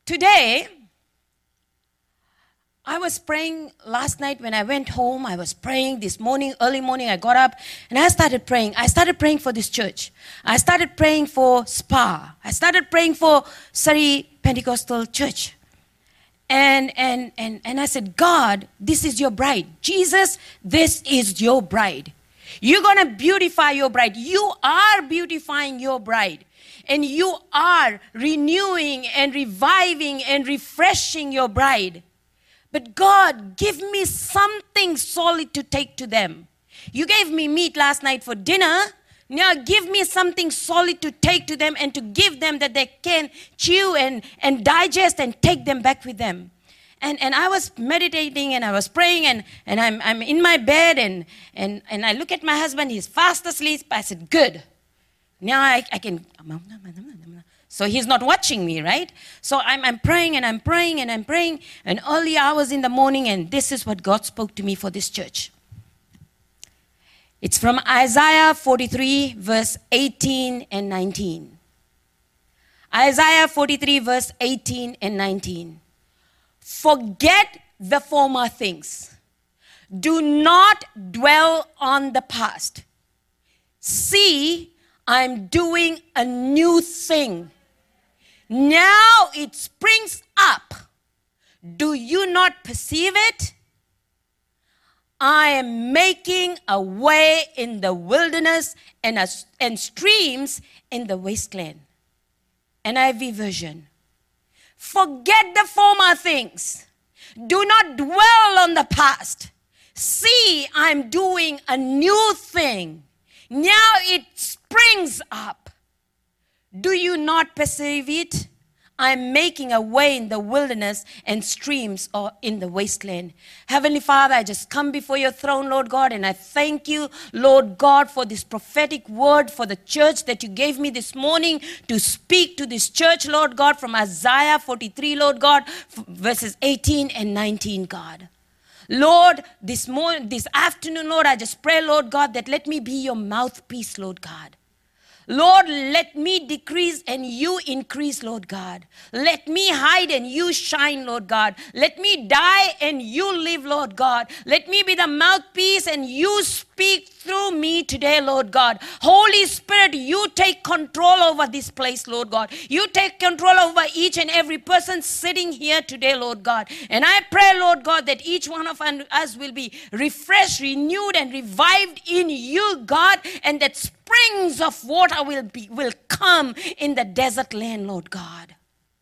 Today, I was praying last night when I went home. I was praying this morning, early morning. I got up and I started praying. I started praying for this church. I started praying for SPA. I started praying for Surrey Pentecostal Church. And I said, God, this is your bride. Jesus, this is your bride. You're going to beautify your bride. You are beautifying your bride. And you are renewing and reviving and refreshing your bride. But God, give me something solid to take to them. You gave me meat last night for dinner. Now give me something solid to take to them and to give them that they can chew and digest and take them back with them. And I was meditating and I was praying and I'm in my bed and I look at my husband, he's fast asleep. I said, good. Now I can, so he's not watching me, right? So I'm praying and I'm praying and I'm praying and early hours in the morning, and this is what God spoke to me for this church. It's from Isaiah 43 verse 18 and 19. Isaiah 43 verse 18 and 19. Forget the former things. Do not dwell on the past. See, I'm doing a new thing. Now it springs up. Do you not perceive it? I am making a way in the wilderness and streams in the wasteland. NIV version. Forget the former things. Do not dwell on the past. See, I'm doing a new thing. Now it springs up. Do you not perceive it? I'm making a way in the wilderness and streams or in the wasteland. Heavenly Father, I just come before your throne, Lord God, and I thank you, Lord God, for this prophetic word for the church that you gave me this morning to speak to this church, Lord God, from Isaiah 43, Lord God, verses 18 and 19, God. Lord, this afternoon, Lord, I just pray, Lord God, that let me be your mouthpiece, Lord God. Lord, let me decrease and you increase, Lord God. Let me hide and you shine, Lord God. Let me die and you live, Lord God. Let me be the mouthpiece and you speak through me today, Lord God. Holy Spirit, you take control over this place, Lord God. You take control over each and every person sitting here today, Lord God. And I pray, Lord God, that each one of us will be refreshed, renewed, and revived in you, God, and that springs of water will come in the desert land, Lord God.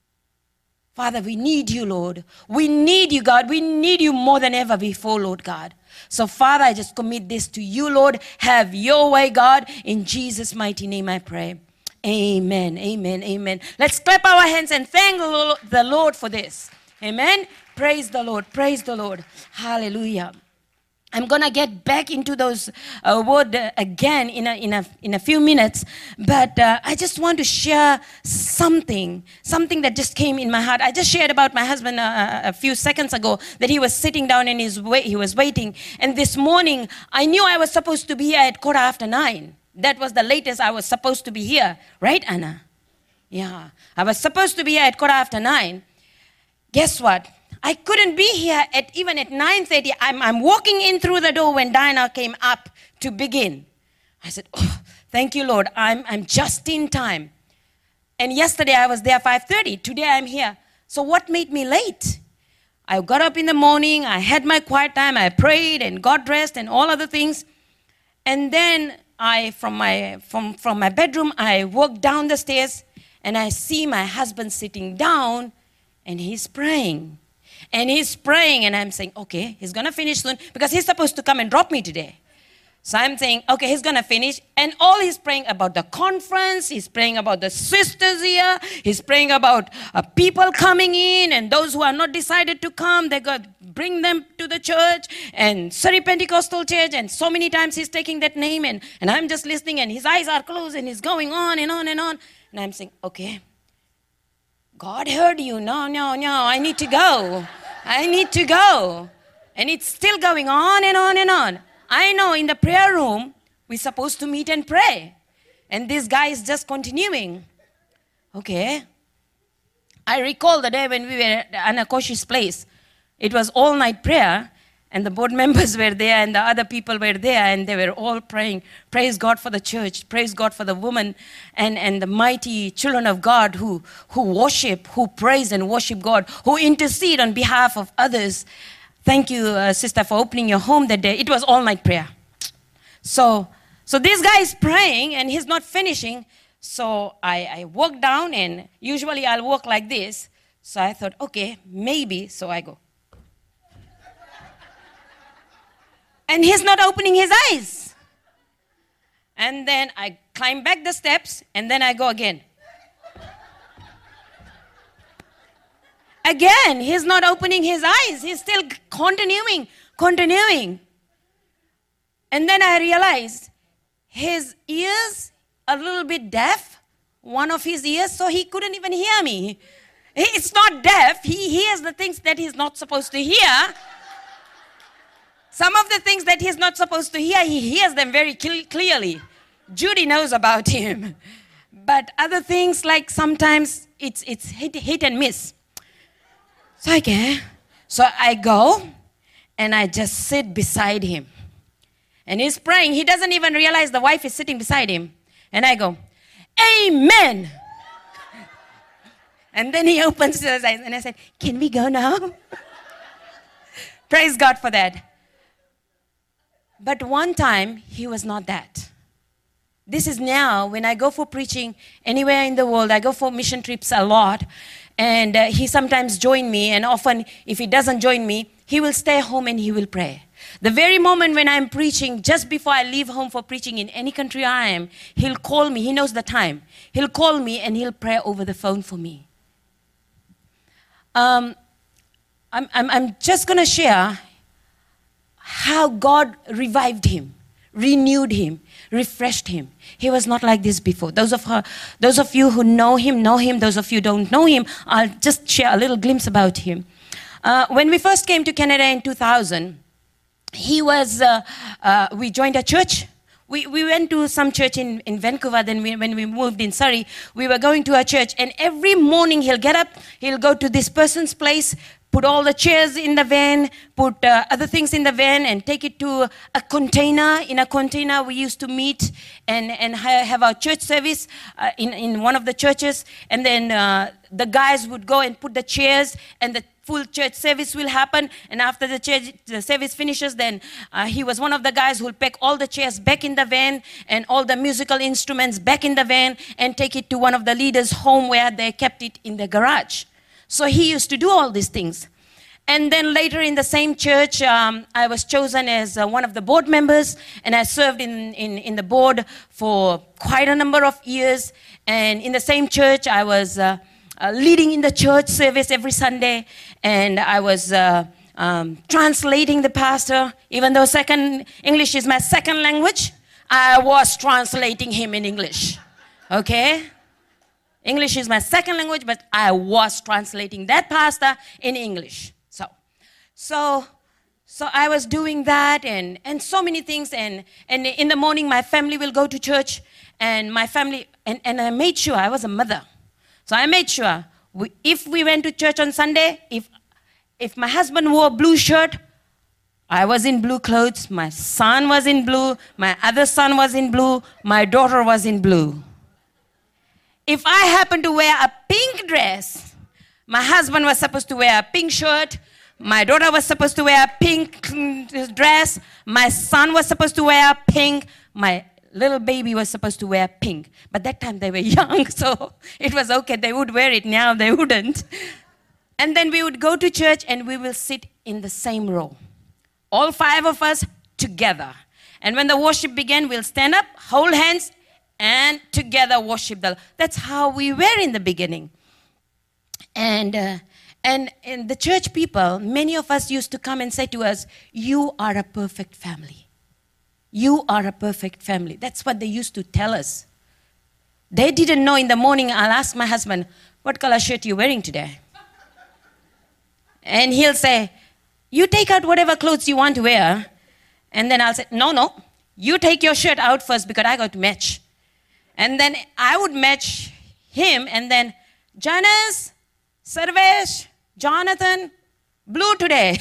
Father, we need you, Lord. We need you, God. We need you more than ever before, Lord God. So, Father, I just commit this to you, Lord. Have your way, God. In Jesus' mighty name I pray. Amen, amen, amen. Let's clap our hands and thank the Lord for this. Amen. Praise the Lord. Praise the Lord. Hallelujah. I'm going to get back into those words again in a few minutes, but I just want to share something that just came in my heart. I just shared about my husband a few seconds ago that he was sitting down and he was waiting. And this morning, I knew I was supposed to be here at 9:15. That was the latest I was supposed to be here. Right, Anna? Yeah. I was supposed to be here at 9:15. Guess what? I couldn't be here even at 9:30. I'm walking in through the door when Diana came up to begin. I said, oh, thank you, Lord. I'm just in time. And yesterday I was there 5:30. Today I'm here. So what made me late? I got up in the morning. I had my quiet time. I prayed and got dressed and all other things. And then from my bedroom, I walked down the stairs and I see my husband sitting down and he's praying. And he's praying, and I'm saying, okay, he's going to finish soon because he's supposed to come and drop me today. So I'm saying, okay, he's going to finish. And all he's praying about the conference, he's praying about the sisters here, he's praying about people coming in, and those who are not decided to come, they got bring them to the church, and Surrey Pentecostal Church, and so many times he's taking that name, and I'm just listening, and his eyes are closed, and he's going on and on and on. And I'm saying, okay, God heard you. No, I need to go. I need to go. And it's still going on and on and on. I know in the prayer room, we're supposed to meet and pray. And this guy is just continuing. Okay. I recall the day when we were at Anna Koshi's place. It was all-night prayer, and the board members were there, and the other people were there, and they were all praying. Praise God for the church. Praise God for the women and the mighty children of God who worship, who praise and worship God, who intercede on behalf of others. Thank you, sister, for opening your home that day. It was all-night prayer. So this guy is praying, and he's not finishing. So I walk down, and usually I'll walk like this. So I thought, okay, maybe. So I go. And he's not opening his eyes. And then I climb back the steps, and then I go again. Again, he's not opening his eyes. He's still continuing. And then I realized his ears a little bit deaf, one of his ears, so he couldn't even hear me. It's not deaf. He hears the things that he's not supposed to hear. Some of the things that he's not supposed to hear, he hears them very clearly. Judy knows about him. But other things, like sometimes it's hit and miss. So I go, and I just sit beside him. And he's praying. He doesn't even realize the wife is sitting beside him. And I go, Amen. And then he opens his eyes, and I said, can we go now? Praise God for that. But one time, he was not that. This is now, when I go for preaching anywhere in the world, I go for mission trips a lot, and he sometimes joins me, and often, if he doesn't join me, he will stay home and he will pray. The very moment when I'm preaching, just before I leave home for preaching in any country I am, he'll call me. He knows the time. He'll call me, and he'll pray over the phone for me. I'm just going to share how God revived him, renewed him, refreshed him. He was not like this before. Those of you who know him. Those of you who don't know him, I'll just share a little glimpse about him. When we first came to Canada in 2000, we joined a church. We went to some church in Vancouver. Then when we moved in Surrey, we were going to a church. And every morning he'll get up, he'll go to this person's place, put all the chairs in the van, put other things in the van, and take it to a container. In a container, we used to meet and have our church service in one of the churches. And then the guys would go and put the chairs, and the full church service will happen. And after the service finishes, then he was one of the guys who will pack all the chairs back in the van and all the musical instruments back in the van and take it to one of the leaders' home where they kept it in the garage. So he used to do all these things. And then later in the same church, I was chosen as one of the board members, and I served in the board for quite a number of years. And in the same church, I was leading in the church service every Sunday, and I was translating the pastor. Even though English is my second language, I was translating him in English. Okay? English is my second language, but I was translating that pastor in English. So I was doing that and so many things. And in the morning, my family will go to church, and my family, and I made sure, I was a mother. So I made sure, if we went to church on Sunday, if my husband wore a blue shirt, I was in blue clothes, my son was in blue, my other son was in blue, my daughter was in blue. If I happened to wear a pink dress, my husband was supposed to wear a pink shirt, my daughter was supposed to wear a pink dress, my son was supposed to wear pink, my little baby was supposed to wear pink. But that time they were young, so it was okay. They would wear it. Now they wouldn't. And then we would go to church, and we will sit in the same row. All 5 of us together. And when the worship began, we'll stand up, hold hands, and together worship the Lord. That's how we were in the beginning. And the church people, many of us used to come and say to us, you are a perfect family. You are a perfect family. That's what they used to tell us. They didn't know. In the morning, I'll ask my husband, what color shirt are you wearing today? And he'll say, you take out whatever clothes you want to wear. And then I'll say, no, you take your shirt out first because I got to match. And then I would match him, and then, Janice, Sarvesh, Jonathan, blue today.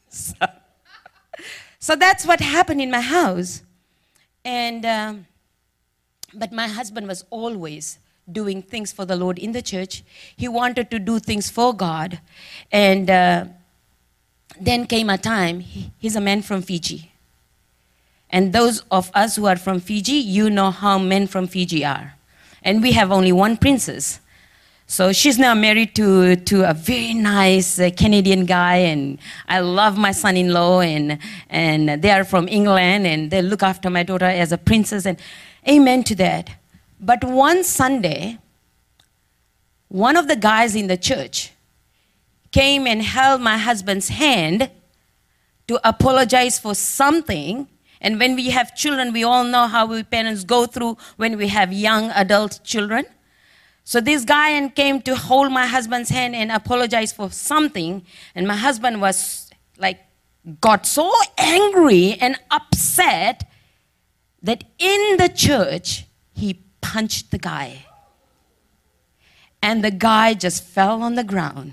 So that's what happened in my house. And but my husband was always doing things for the Lord in the church. He wanted to do things for God. And then came a time, he's a man from Fiji. And those of us who are from Fiji, you know how men from Fiji are. And we have only one princess. So she's now married to a very nice Canadian guy, and I love my son-in-law, and they are from England, and they look after my daughter as a princess, and amen to that. But one Sunday, one of the guys in the church came and held my husband's hand to apologize for something. And when we have children, we all know how we parents go through when we have young adult children. So this guy came to hold my husband's hand and apologize for something. And my husband was got so angry and upset that in the church, he punched the guy. And the guy just fell on the ground.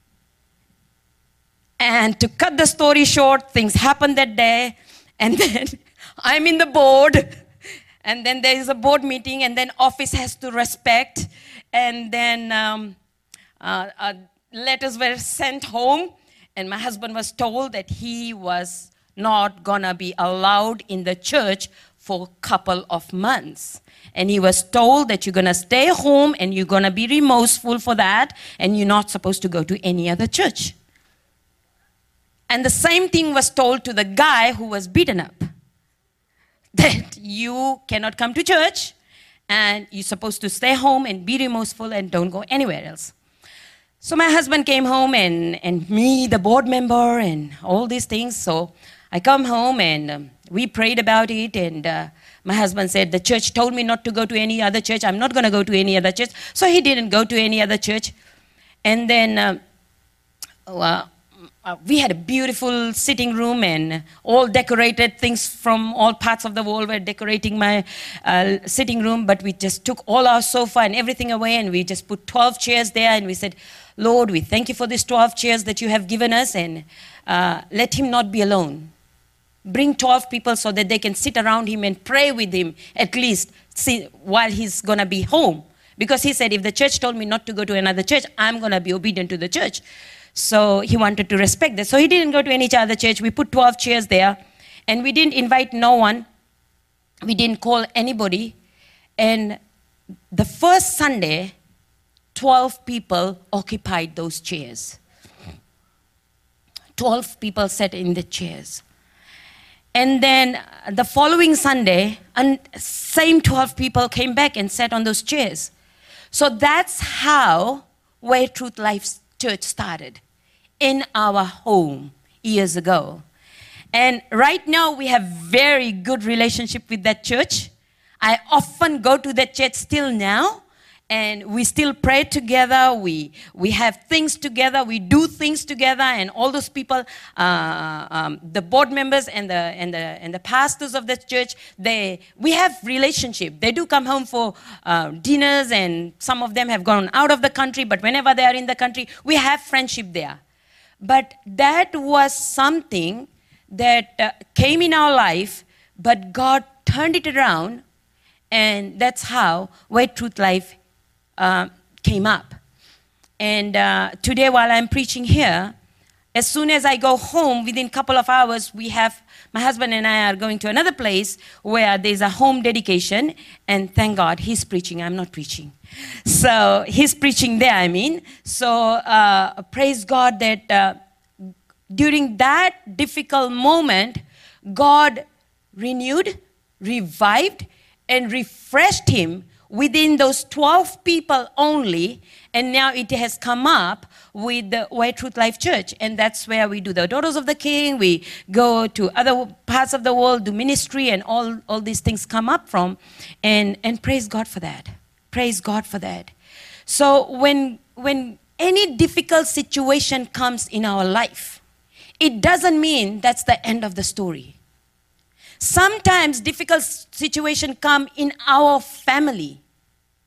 And to cut the story short, things happened that day. And then I'm in the board. And then there is a board meeting. And then office has to respect. And then letters were sent home. And my husband was told that he was not going to be allowed in the church for a couple of months. And he was told that you're going to stay home and you're going to be remorseful for that. And you're not supposed to go to any other church. And the same thing was told to the guy who was beaten up. That you cannot come to church. And you're supposed to stay home and be remorseful and don't go anywhere else. So my husband came home and me, the board member, and all these things. So I come home and we prayed about it. And my husband said, the church told me not to go to any other church. I'm not going to go to any other church. So he didn't go to any other church. And then we had a beautiful sitting room and all decorated. Things from all parts of the world were decorating my sitting room. But we just took all our sofa and everything away, and we just put 12 chairs there. And we said, Lord, we thank you for these 12 chairs that you have given us, and let him not be alone. Bring 12 people so that they can sit around him and pray with him, at least while he's going to be home. Because he said, if the church told me not to go to another church, I'm going to be obedient to the church. So he wanted to respect that. So he didn't go to any other church. We put 12 chairs there. And we didn't invite no one. We didn't call anybody. And the first Sunday, 12 people occupied those chairs. 12 people sat in the chairs. And then the following Sunday, and same 12 people came back and sat on those chairs. So that's how Way Truth Life Church started in our home years ago. And right now we have very good relationship with that church. I often go to that church still now, and we still pray together. We have things together. We do things together, and all those people, the board members and the pastors of the church, we have relationship. They do come home for dinners, and some of them have gone out of the country. But whenever they are in the country, we have friendship there. But that was something that came in our life, but God turned it around, and that's how Way Truth Life came up. And today, while I'm preaching here, as soon as I go home, within a couple of hours, my husband and I are going to another place where there's a home dedication. And thank God, he's preaching. I'm not preaching. So he's preaching there, So praise God that during that difficult moment, God renewed, revived, and refreshed him within those 12 people only, and now it has come up with the Way Truth Life Church, and that's where we do the Daughters of the King. We go to other parts of the world, do ministry, and all these things come up from, and praise God for that. Praise God for that. So when any difficult situation comes in our life, it doesn't mean that's the end of the story. Sometimes difficult situations come in our family,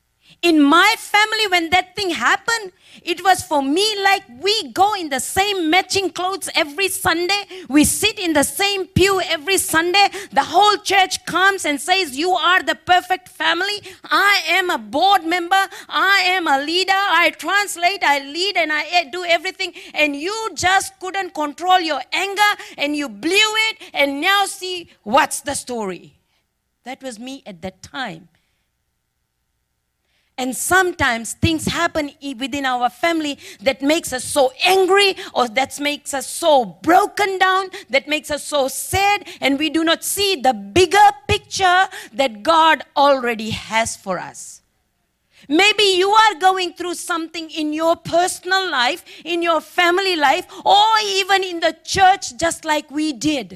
In my family, when that thing happened, it was for me like we go in the same matching clothes every Sunday. We sit in the same pew every Sunday. The whole church comes and says, you are the perfect family. I am a board member. I am a leader. I translate, I lead, and I do everything. And you just couldn't control your anger and you blew it. And now see what's the story. That was me at that time. And sometimes things happen within our family that makes us so angry, or that makes us so broken down, that makes us so sad, and we do not see the bigger picture that God already has for us. Maybe you are going through something in your personal life, in your family life, or even in the church, just like we did.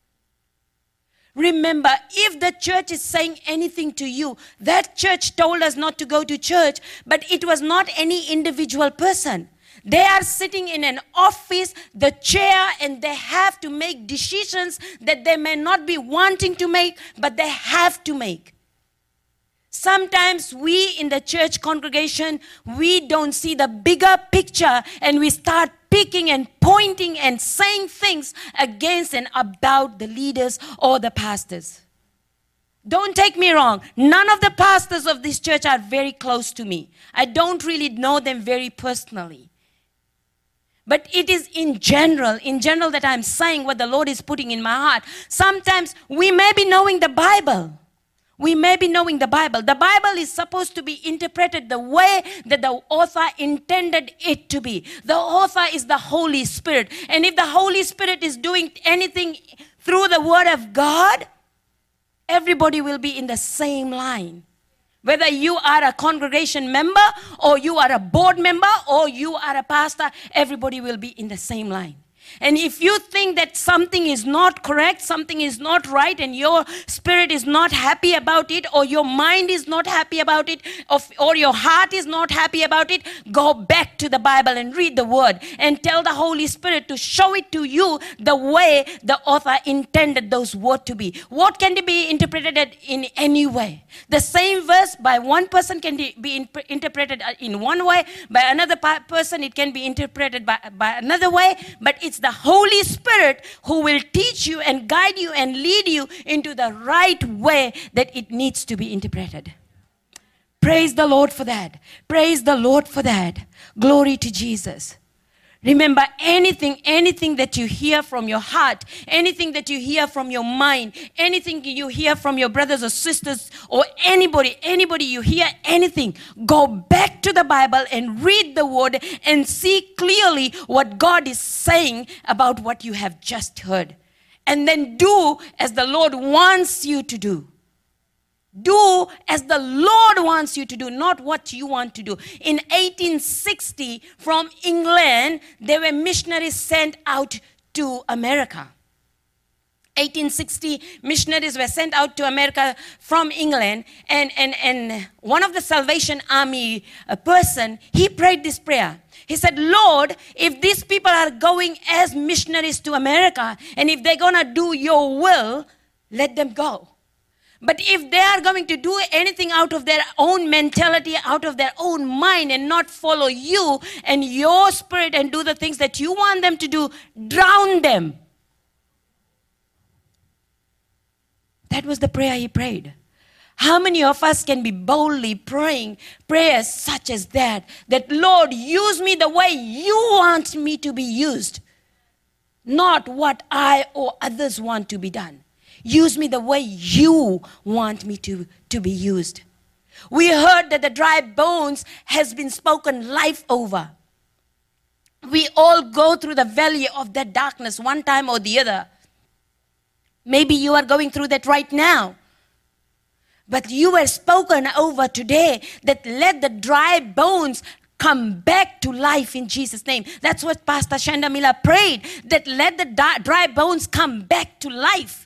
Remember, if the church is saying anything to you, that church told us not to go to church, but it was not any individual person. They are sitting in an office, the chair, and they have to make decisions that they may not be wanting to make, but they have to make. Sometimes we in the church congregation, we don't see the bigger picture, and we start picking and pointing and saying things against and about the leaders or the pastors. Don't take me wrong. None of the pastors of this church are very close to me. I don't really know them very personally. But it is in general that I'm saying what the Lord is putting in my heart. Sometimes we may be knowing the Bible. We may be knowing the Bible. The Bible is supposed to be interpreted the way that the author intended it to be. The author is the Holy Spirit. And if the Holy Spirit is doing anything through the Word of God, everybody will be in the same line. Whether you are a congregation member, or you are a board member, or you are a pastor, everybody will be in the same line. And if you think that something is not correct, something is not right, and your spirit is not happy about it, or your mind is not happy about it, or your heart is not happy about it, go back to the Bible and read the Word and tell the Holy Spirit to show it to you the way the author intended those words to be. What can be interpreted in any way? The same verse by one person can be interpreted in one way, by another person it can be interpreted by another way, but it's the Holy Spirit who will teach you and guide you and lead you into the right way that it needs to be interpreted. Praise the Lord for that. Praise the Lord for that. Glory to Jesus. Remember, anything that you hear from your heart, anything that you hear from your mind, anything you hear from your brothers or sisters or anybody you hear anything, go back to the Bible and read the Word and see clearly what God is saying about what you have just heard. And then do as the Lord wants you to do. Do as the Lord wants you to do, not what you want to do. In 1860, from England, there were missionaries sent out to America. 1860, missionaries were sent out to America from England. And one of the Salvation Army person, he prayed this prayer. He said, Lord, if these people are going as missionaries to America, and if they're going to do your will, let them go. But if they are going to do anything out of their own mentality, out of their own mind, and not follow you and your spirit and do the things that you want them to do, drown them. That was the prayer he prayed. How many of us can be boldly praying prayers such as that? That, Lord, use me the way you want me to be used, not what I or others want to be done. Use me the way you want me to be used. We heard that the dry bones has been spoken life over. We all go through the valley of that darkness one time or the other. Maybe you are going through that right now. But you were spoken over today that let the dry bones come back to life in Jesus' name. That's what Pastor Shanda Miller prayed, that let the dry bones come back to life.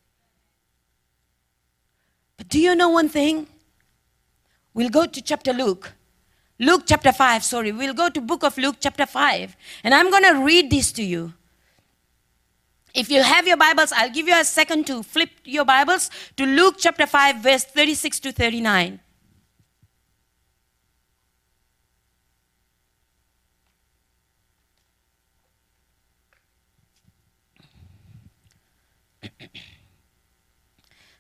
But do you know one thing? We'll go to Luke chapter 5, We'll go to book of Luke chapter 5. And I'm going to read this to you. If you have your Bibles, I'll give you a second to flip your Bibles to Luke chapter 5, verse 36 to 39.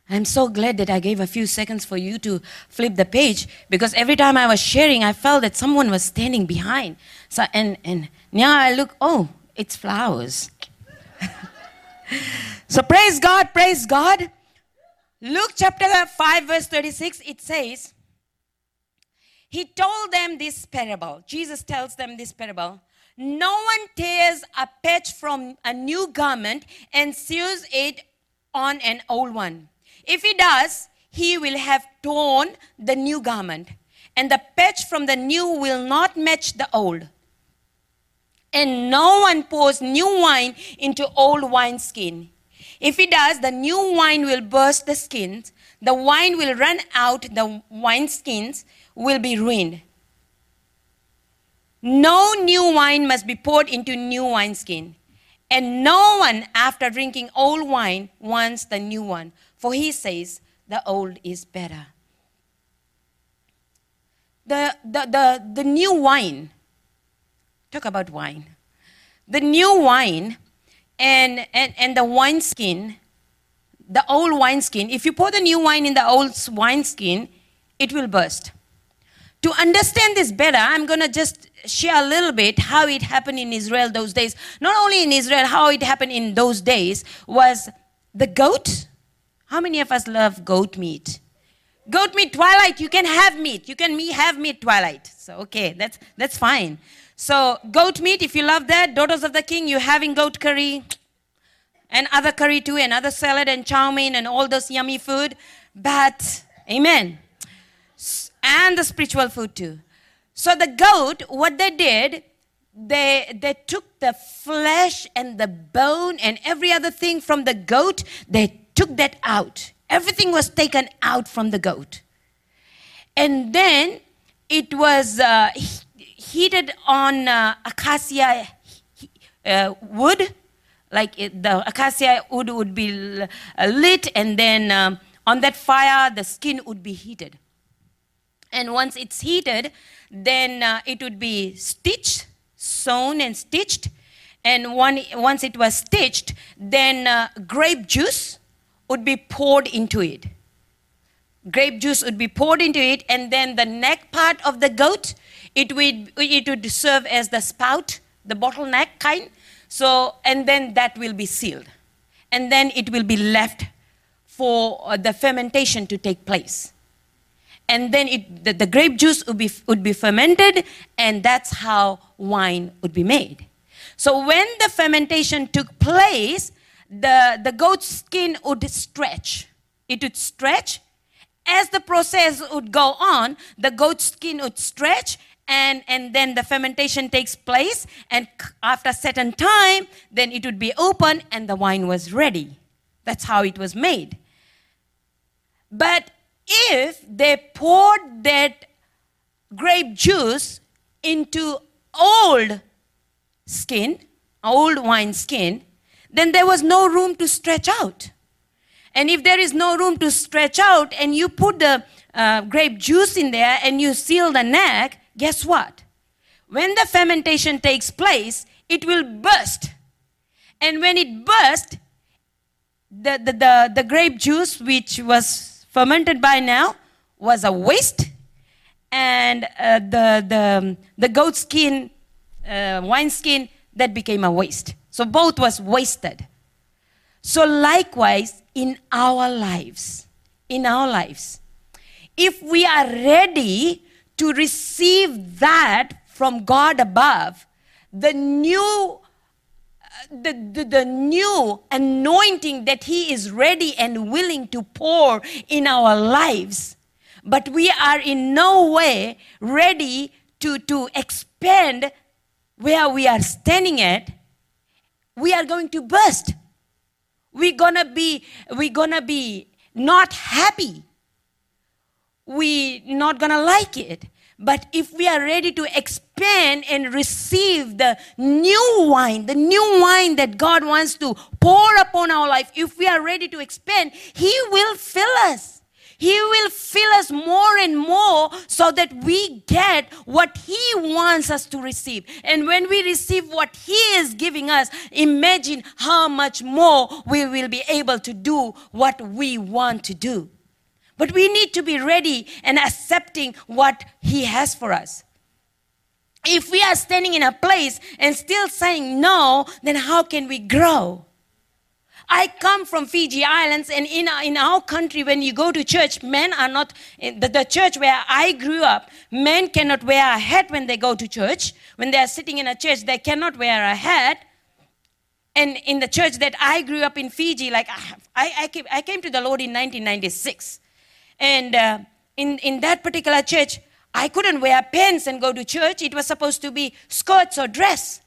I'm so glad that I gave a few seconds for you to flip the page, because every time I was sharing, I felt that someone was standing behind. So and now I look, oh, it's flowers. So praise God, praise God. Luke chapter 5 verse 36, it says, he told them this parable. Jesus tells them this parable. No one tears a patch from a new garment and sews it on an old one. If he does, he will have torn the new garment, and the patch from the new will not match the old. And no one pours new wine into old wineskin. If he does, the new wine will burst the skins, the wine will run out, the wineskins will be ruined. No new wine must be poured into new wineskin. And no one, after drinking old wine, wants the new one, for he says the old is better. The new wine, talk about wine. The new wine and the wineskin, the old wineskin, if you pour the new wine in the old wineskin, it will burst. To understand this better, I'm going to just share a little bit how it happened in Israel those days. Not only in Israel, how it happened in those days was the goat. How many of us love goat meat? Goat meat, Twilight, you can have meat. You can have meat, Twilight. So, okay, that's fine. So, goat meat, if you love that, Daughters of the King, you're having goat curry and other curry too, and other salad and chow mein and all those yummy food. But, amen. And the spiritual food too. So the goat, what they did, they took the flesh and the bone and every other thing from the goat, they took that out. Everything was taken out from the goat. And then it was heated on acacia wood. Like the acacia wood would be lit, and then on that fire, the skin would be heated. And once it's heated, then it would be stitched, sewn and stitched. And once it was stitched, then grape juice would be poured into it. Grape juice would be poured into it, and then the neck part of the goat, it would serve as the spout, the bottleneck kind. So, and then that will be sealed. And then it will be left for the fermentation to take place. And then the grape juice would be fermented, and that's how wine would be made. So when the fermentation took place, the goat's skin would stretch. It would stretch. As the process would go on, the goat's skin would stretch, and then the fermentation takes place, and after a certain time, then it would be open, and the wine was ready. That's how it was made. But if they poured that grape juice into old wine skin, then there was no room to stretch out. And if there is no room to stretch out and you put the grape juice in there and you seal the neck, guess what? When the fermentation takes place, it will burst. And when it bursts, the grape juice, which was fermented by now, was a waste, and the goat skin, wine skin, that became a waste. So both was wasted. So likewise, in our lives, if we are ready to receive that from God above, the new anointing that He is ready and willing to pour in our lives, but we are in no way ready to expand where we are standing at, we are going to burst. We're gonna be not happy. We're not gonna like it. But if we are ready to expand and receive the new wine that God wants to pour upon our life, if we are ready to expand, He will fill us. He will fill us more and more so that we get what He wants us to receive. And when we receive what He is giving us, imagine how much more we will be able to do what we want to do. But we need to be ready and accepting what He has for us. If we are standing in a place and still saying no, then how can we grow? I come from Fiji Islands, and in our country, when you go to church, men are not, the church where I grew up, men cannot wear a hat when they go to church. When they are sitting in a church, they cannot wear a hat. And in the church that I grew up in Fiji, like I came to the Lord in 1996. And in that particular church, I couldn't wear pants and go to church. It was supposed to be skirts or dress.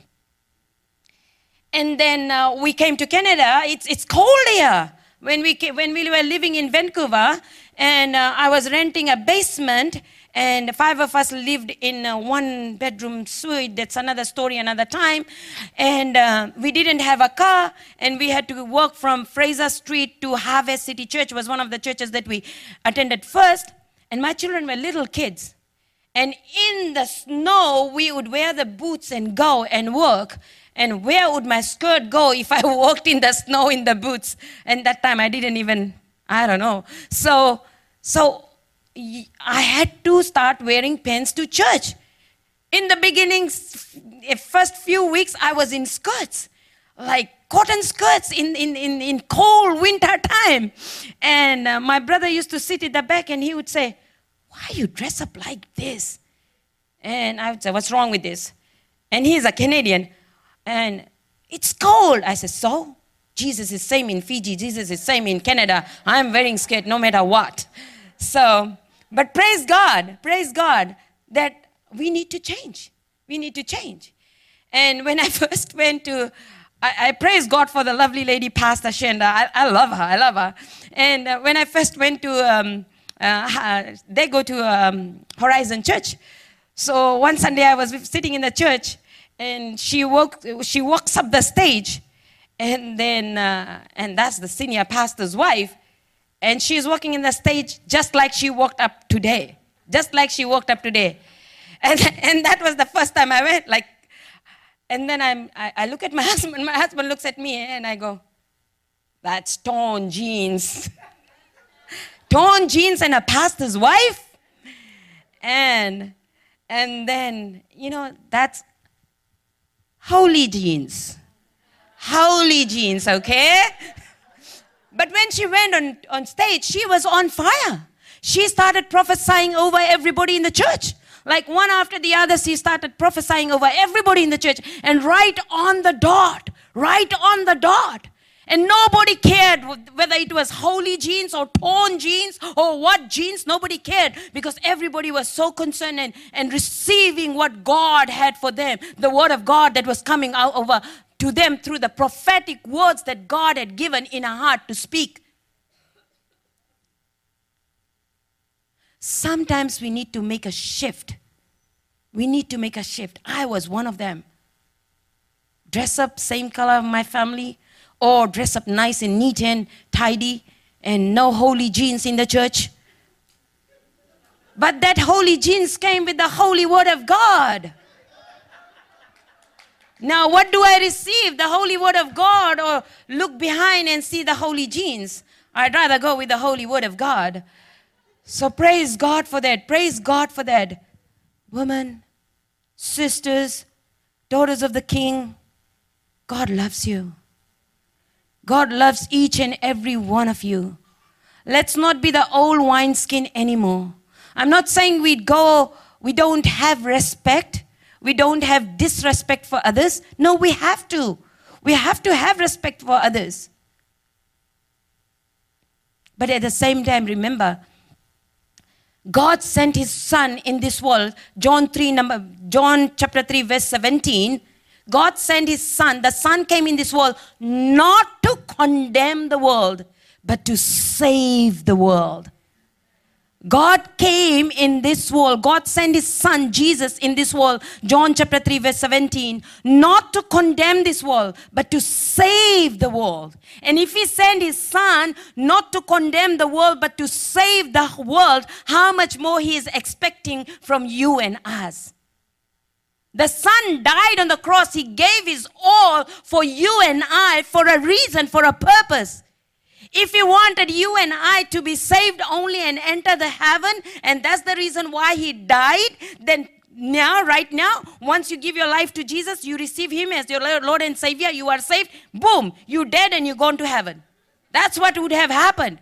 And then we came to Canada. It's cold here. When we were living in Vancouver, and I was renting a basement, and 5 of us lived in a 1-bedroom suite. That's another story, another time. And we didn't have a car, and we had to walk from Fraser Street to Harvest City Church. It was one of the churches that we attended first. And my children were little kids. And in the snow, we would wear the boots and go and work. And where would my skirt go if I walked in the snow in the boots? And that time I didn't even, I don't know. So I had to start wearing pants to church. In the beginning, first few weeks, I was in skirts, like cotton skirts in cold winter time. And my brother used to sit at the back, and he would say, "Why you dress up like this?" And I would say, "What's wrong with this?" And he's a Canadian. And it's cold. I said, "So? Jesus is same in Fiji. Jesus is same in Canada. I'm wearing skirt no matter what." So, but praise God that we need to change. We need to change. And when I first went to, I praise God for the lovely lady, Pastor Shenda. I love her. And when I first went to, they go to Horizon Church. So one Sunday I was sitting in the church, and she walks up the stage, and then and that's the senior pastor's wife, and she's walking in the stage just like she walked up today, and that was the first time I went. Like, and then I look at my husband. My husband looks at me, and I go, "That's torn jeans, torn jeans, and a pastor's wife," and then that's holy jeans, okay? But when she went on stage, she was on fire. She started prophesying over everybody in the church. Like one after the other, she started prophesying over everybody in the church. And right on the dot. And nobody cared whether it was holy jeans or torn jeans or what jeans. Nobody cared, because everybody was so concerned and receiving what God had for them. The word of God that was coming out over to them through the prophetic words that God had given in her heart to speak. Sometimes we need to make a shift. I was one of them. Dress up same color of my family, or dress up nice and neat and tidy, and no holy jeans in the church. But that holy jeans came with the holy word of God. Now, what do I receive? The holy word of God, or look behind and see the holy jeans? I'd rather go with the holy word of God. So praise God for that. Women, sisters, daughters of the King, God loves you. God loves each and every one of you. Let's not be the old wineskin anymore. I'm not saying we don't have respect. We don't have disrespect for others. No, we have to. We have to have respect for others. But at the same time, remember, God sent His Son in this world. John chapter 3, verse 17. God sent His Son. The Son came in this world not to condemn the world, but to save the world. God came in this world. God sent His Son, Jesus, in this world. John chapter 3, verse 17. Not to condemn this world, but to save the world. And if He sent His Son not to condemn the world, but to save the world, how much more He is expecting from you and us. The Son died on the cross. He gave his all for you and I, for a reason, for a purpose. If he wanted you and I to be saved only and enter the heaven, and that's the reason why he died, then now, right now, once you give your life to Jesus, you receive him as your Lord and Savior, you are saved, boom, you're dead and you're gone to heaven. That's what would have happened.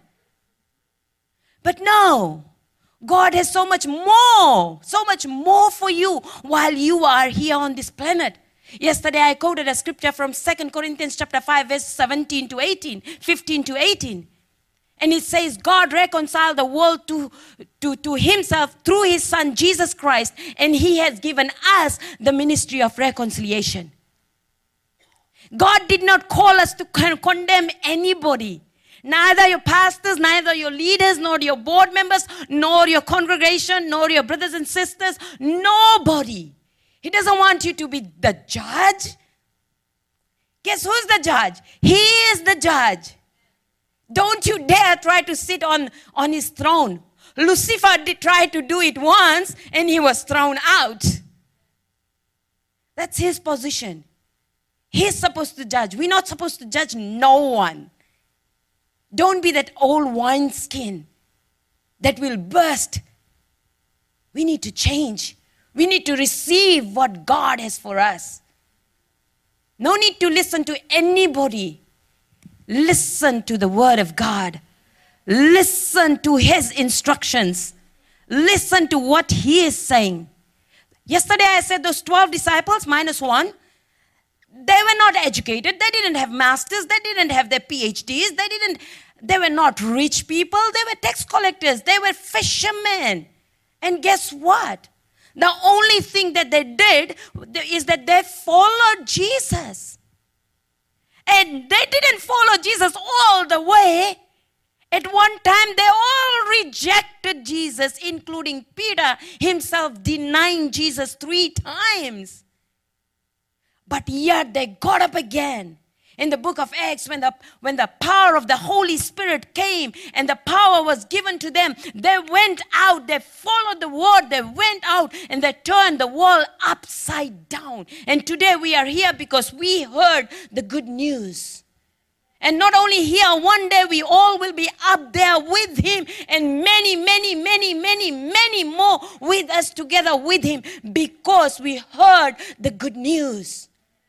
But no, God has so much more for you while you are here on this planet. Yesterday I quoted a scripture from 2 Corinthians chapter 5, verse 17 to 18, 15 to 18. And it says, God reconciled the world to himself through his Son, Jesus Christ, and he has given us the ministry of reconciliation. God did not call us to condemn anybody. Neither your pastors, neither your leaders, nor your board members, nor your congregation, nor your brothers and sisters. Nobody. He doesn't want you to be the judge. Guess who's the judge? He is the judge. Don't you dare try to sit on his throne. Lucifer did try to do it once and he was thrown out. That's his position. He's supposed to judge. We're not supposed to judge no one. Don't be that old wineskin that will burst. We need to change. We need to receive what God has for us. No need to listen to anybody. Listen to the word of God. Listen to his instructions. Listen to what he is saying. Yesterday I said those 12 disciples minus one, they were not educated. They didn't have masters. They didn't have their PhDs. They were not rich people. They were tax collectors. They were fishermen. And guess what? The only thing that they did is that they followed Jesus. And they didn't follow Jesus all the way. At one time, they all rejected Jesus, including Peter himself denying Jesus 3 times. But yet they got up again. In the book of Acts, when the power of the Holy Spirit came and the power was given to them, they went out, they followed the word, they went out and they turned the world upside down. And today we are here because we heard the good news. And not only here, one day we all will be up there with him and many, many, many, many, many more with us together with him because we heard the good news.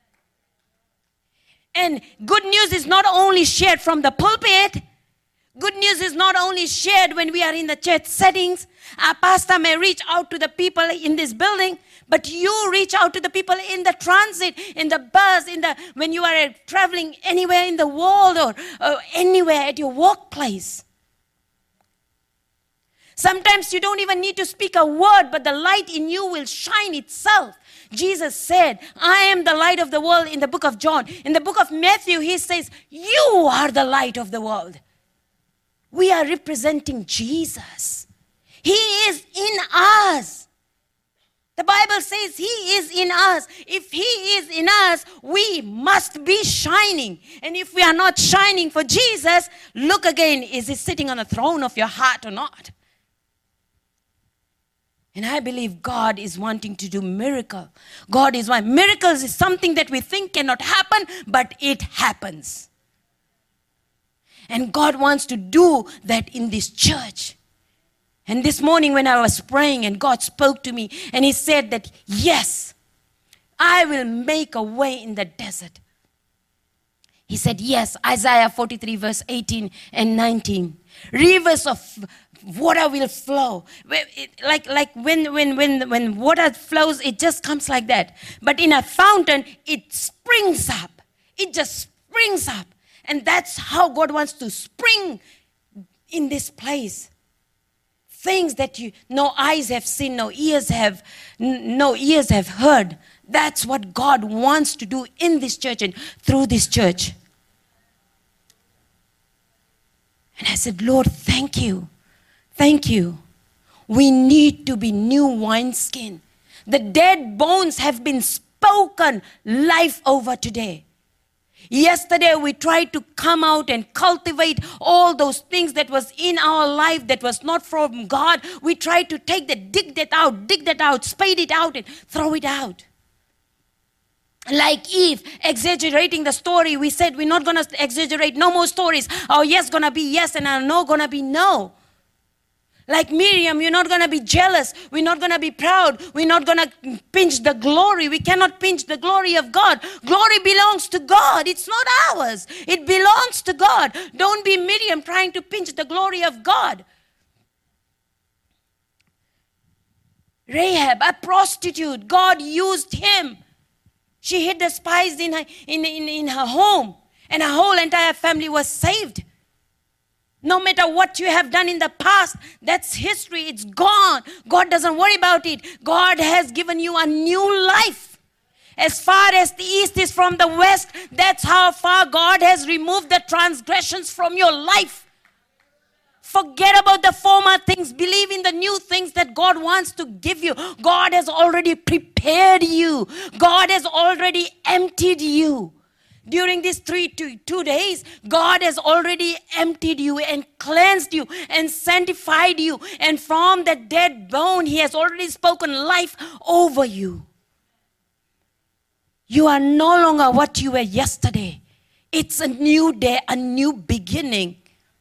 And good news is not only shared from the pulpit. Good news is not only shared when we are in the church settings. Our pastor may reach out to the people in this building, but you reach out to the people in the transit, in the bus, when you are traveling anywhere in the world or anywhere at your workplace. Sometimes you don't even need to speak a word, but the light in you will shine itself. Jesus said, I am the light of the world in the book of John. In the book of Matthew, he says, you are the light of the world. We are representing Jesus. He is in us. The Bible says he is in us. If he is in us, we must be shining. And if we are not shining for Jesus, look again, is he sitting on the throne of your heart or not? And I believe God is wanting to do miracle. Miracles is something that we think cannot happen, but it happens. And God wants to do that in this church. And this morning when I was praying and God spoke to me and he said that, yes, I will make a way in the desert. He said, yes, Isaiah 43 verse 18 and 19. Rivers of water will flow. Like when water flows, it just comes like that. But in a fountain, it springs up. It just springs up. And that's how God wants to spring in this place. Things that no eyes have seen, no ears have heard. That's what God wants to do in this church and through this church. And I said, Lord, thank you. Thank you. We need to be new wineskin. The dead bones have been spoken life over today. Yesterday we tried to come out and cultivate all those things that was in our life that was not from God. We tried to dig that out, spade it out and throw it out. Like Eve, exaggerating the story. We said we're not going to exaggerate. No more stories. Our yes going to be yes and our no going to be no. Like Miriam, you're not going to be jealous. We're not going to be proud. We're not going to pinch the glory. We cannot pinch the glory of God. Glory belongs to God. It's not ours. It belongs to God. Don't be Miriam trying to pinch the glory of God. Rahab, a prostitute, God used him. She hid the spies in her home, and her whole entire family was saved. No matter what you have done in the past, that's history. It's gone. God doesn't worry about it. God has given you a new life. As far as the east is from the west, that's how far God has removed the transgressions from your life. Forget about the former things. Believe in the new things that God wants to give you. God has already prepared you. God has already emptied you. During these 2 days, God has already emptied you and cleansed you and sanctified you. And from that dead bone, He has already spoken life over you. You are no longer what you were yesterday. It's a new day, a new beginning.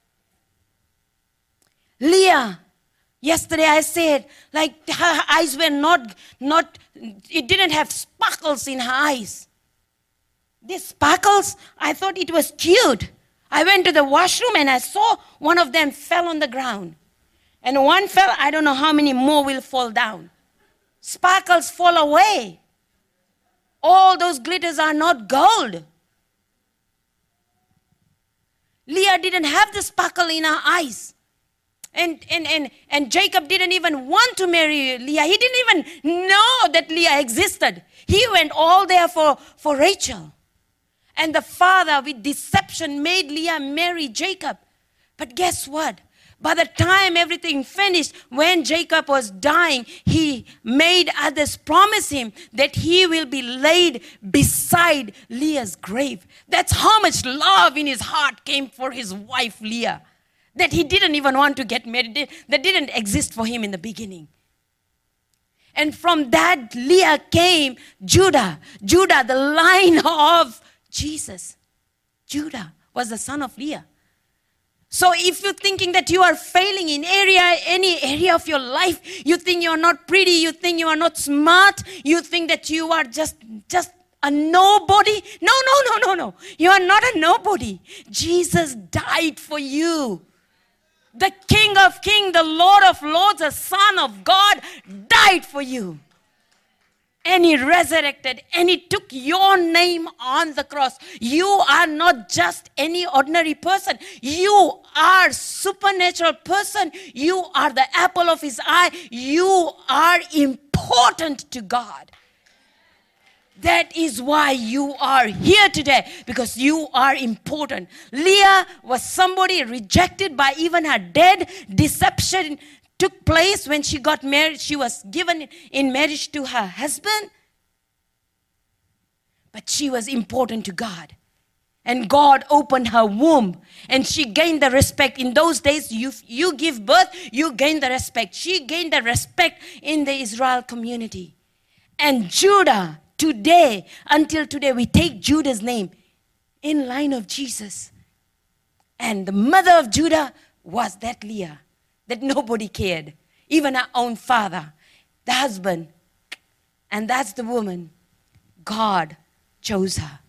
Leah, yesterday I said, like her eyes were not, it didn't have sparkles in her eyes. These sparkles, I thought it was cute. I went to the washroom and I saw one of them fell on the ground. And one fell, I don't know how many more will fall down. Sparkles fall away. All those glitters are not gold. Leah didn't have the sparkle in her eyes. And Jacob didn't even want to marry Leah. He didn't even know that Leah existed. He went all there for Rachel. And the father, with deception, made Leah marry Jacob. But guess what? By the time everything finished, when Jacob was dying, he made others promise him that he will be laid beside Leah's grave. That's how much love in his heart came for his wife Leah, that he didn't even want to get married, that didn't exist for him in the beginning. And from that Leah came Judah, the line of Jesus. Judah was the son of Leah. So if you're thinking that you are failing in any area of your life, you think you're not pretty, you think you are not smart, you think that you are just a nobody. No. You are not a nobody. Jesus died for you. The King of Kings, the Lord of Lords, the Son of God died for you. And He resurrected and He took your name on the cross. You are not just any ordinary person. You are a supernatural person. You are the apple of His eye. You are important to God. That is why you are here today, because you are important. Leah was somebody rejected by even her dad. Deception took place when she got married. She was given in marriage to her husband. But she was important to God. And God opened her womb. And she gained the respect. In those days, you give birth, you gain the respect. She gained the respect in the Israel community. And Judah, today, until today, we take Judah's name in line of Jesus. And the mother of Judah was that Leah, that nobody cared. Even her own father, the husband. And that's the woman. God chose her.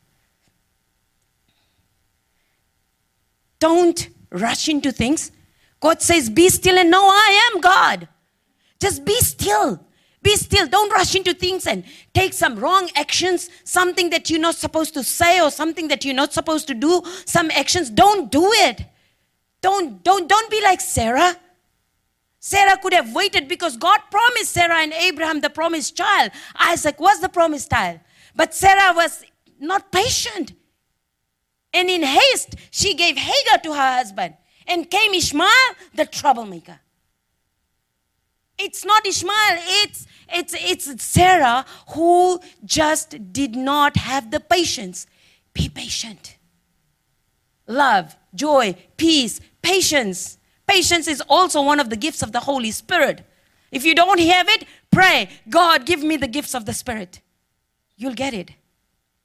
Don't rush into things. God says, be still and know I am God. Just be still. Be still. Don't rush into things and take some wrong actions, something that you're not supposed to say or something that you're not supposed to do, some actions. Don't do it. Don't be like Sarah. Sarah could have waited because God promised Sarah and Abraham the promised child. Isaac was the promised child. But Sarah was not patient. And in haste, she gave Hagar to her husband. And came Ishmael, the troublemaker. It's not Ishmael, it's Sarah who just did not have the patience. Be patient. Love, joy, peace, patience. Patience is also one of the gifts of the Holy Spirit. If you don't have it, pray, God, give me the gifts of the Spirit. You'll get it.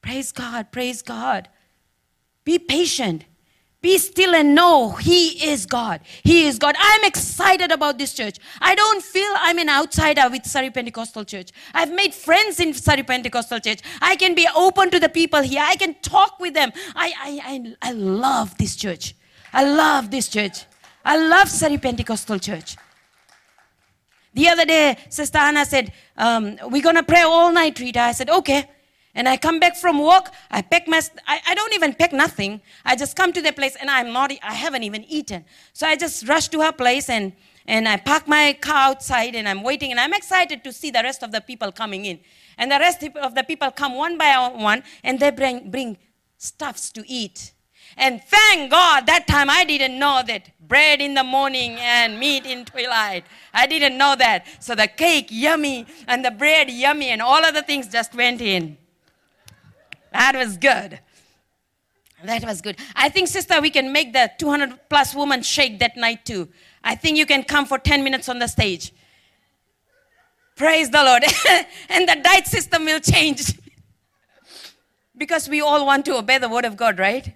Praise God, praise God. Be patient. Be still and know He is God. He is God. I'm excited about this church. I don't feel I'm an outsider with Surrey Pentecostal Church. I've made friends in Surrey Pentecostal Church. I can be open to the people here. I can talk with them. I love this church. I love this church. I love Surrey Pentecostal Church. The other day, Sister Anna said, we're going to pray all night, Rita. I said, okay. And I come back from work, I don't even pack nothing. I just come to the place and I haven't even eaten. So I just rush to her place and I park my car outside and I'm waiting and I'm excited to see the rest of the people coming in. And the rest of the people come one by one and they bring stuffs to eat. And thank God that time I didn't know that bread in the morning and meat in twilight. I didn't know that. So the cake, yummy, and the bread, yummy, and all of the things just went in. That was good. That was good. I think, sister, we can make the 200 plus women shake that night too. I think you can come for 10 minutes on the stage. Praise the Lord. And the diet system will change. Because we all want to obey the word of God, right?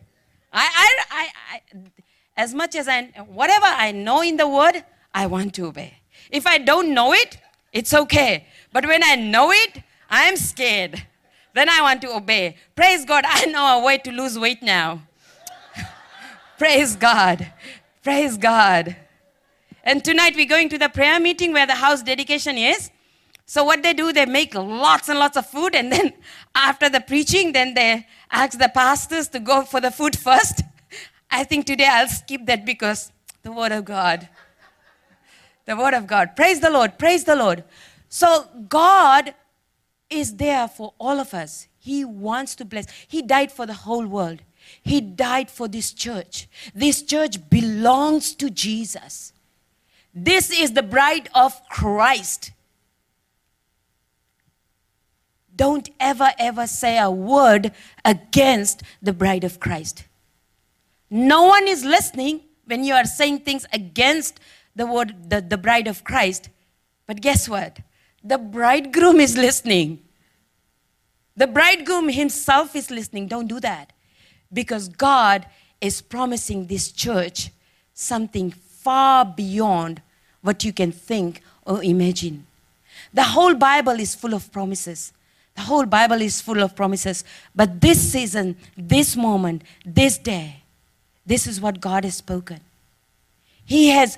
As much as whatever I know in the word, I want to obey. If I don't know it, it's okay. But when I know it, I'm scared. Then I want to obey. Praise God, I know a way to lose weight now. Praise God. Praise God. And tonight we're going to the prayer meeting where the house dedication is. So what they do, they make lots and lots of food. And then after the preaching, then they ask the pastors to go for the food first. I think today I'll skip that because the word of God. The word of God. Praise the Lord. Praise the Lord. So God is there for all of us. He wants to bless. He died for the whole world. He died for this church. This church belongs to Jesus. This is the bride of Christ. Don't ever say a word against the bride of Christ. No one is listening when you are saying things against the word, the bride of Christ. But guess what? The bridegroom is listening. The bridegroom himself is listening. Don't do that. Because God is promising this church something far beyond what you can think or imagine. The whole Bible is full of promises. The whole Bible is full of promises. But this season, this moment, this day, this is what God has spoken. He has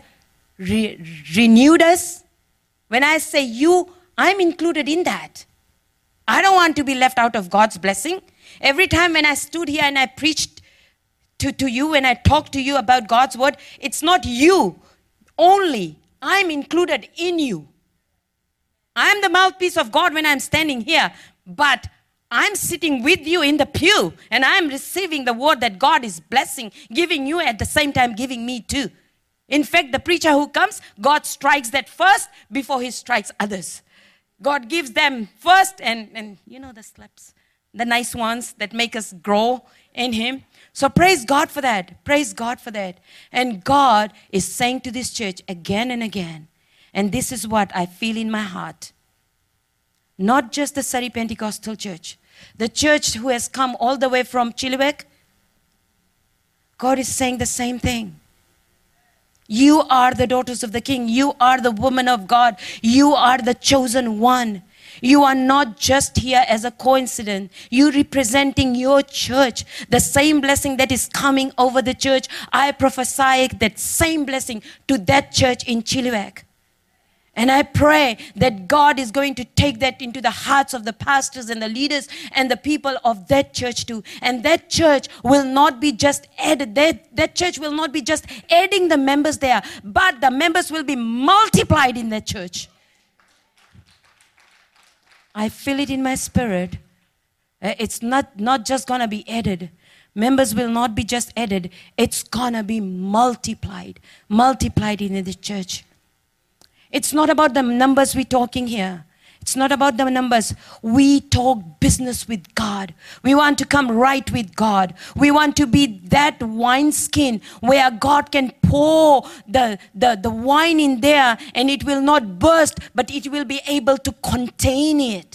renewed us. When I say you, I'm included in that. I don't want to be left out of God's blessing. Every time when I stood here and I preached to you and I talked to you about God's word, it's not you only. I'm included in you. I'm the mouthpiece of God when I'm standing here, but I'm sitting with you in the pew and I'm receiving the word that God is blessing, giving you at the same time giving me too. In fact, the preacher who comes, God strikes that first before he strikes others. God gives them first and you know the slaps, the nice ones that make us grow in him. So praise God for that. Praise God for that. And God is saying to this church again and again, and this is what I feel in my heart. Not just the Surrey Pentecostal Church, the church who has come all the way from Chilliwack, God is saying the same thing. You are the daughters of the King. You are the woman of God. You are the chosen one. You are not just here as a coincidence. You're representing your church. The same blessing that is coming over the church, I prophesy that same blessing to that church in Chilliwack. And I pray that God is going to take that into the hearts of the pastors and the leaders and the people of that church too. And that church will not be just added, that church will not be just adding the members there, but the members will be multiplied in that church. I feel it in my spirit. It's not just going to be added. Members will not be just added. It's going to be multiplied in the church. It's not about the numbers we're talking here. It's not about the numbers. We talk business with God. We want to come right with God. We want to be that wineskin where God can pour the wine in there and it will not burst, but it will be able to contain it.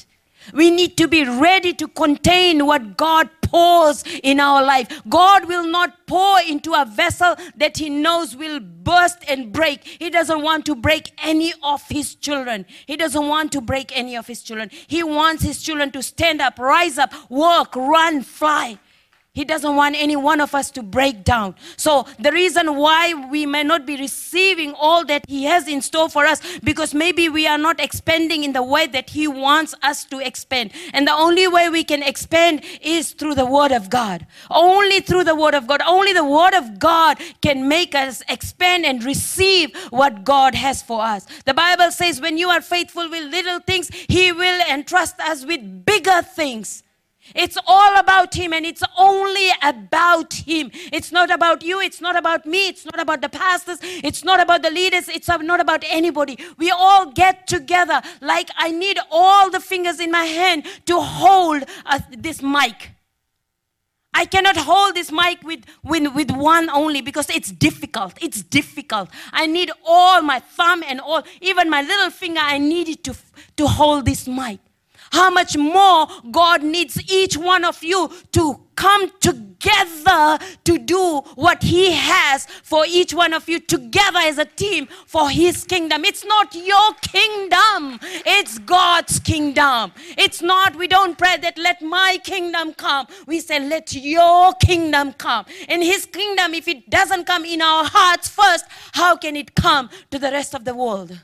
We need to be ready to contain what God pours in our life. God will not pour into a vessel that He knows will burst and break. He doesn't want to break any of His children. He doesn't want to break any of His children. He wants His children to stand up, rise up, walk, run, fly. He doesn't want any one of us to break down. So the reason why we may not be receiving all that He has in store for us, because maybe we are not expanding in the way that He wants us to expand. And the only way we can expand is through the Word of God. Only through the Word of God. Only the Word of God can make us expand and receive what God has for us. The Bible says when you are faithful with little things, He will entrust us with bigger things. It's all about Him, and it's only about Him. It's not about you. It's not about me. It's not about the pastors. It's not about the leaders. It's not about anybody. We all get together. Like I need all the fingers in my hand to hold this mic. I cannot hold this mic with one only because it's difficult. It's difficult. I need all my thumb and all, even my little finger, I need it to hold this mic. How much more God needs each one of you to come together to do what He has for each one of you together as a team for His kingdom. It's not your kingdom. It's God's kingdom. It's not, we don't pray that let my kingdom come. We say let your kingdom come. And His kingdom, if it doesn't come in our hearts first, how can it come to the rest of the world?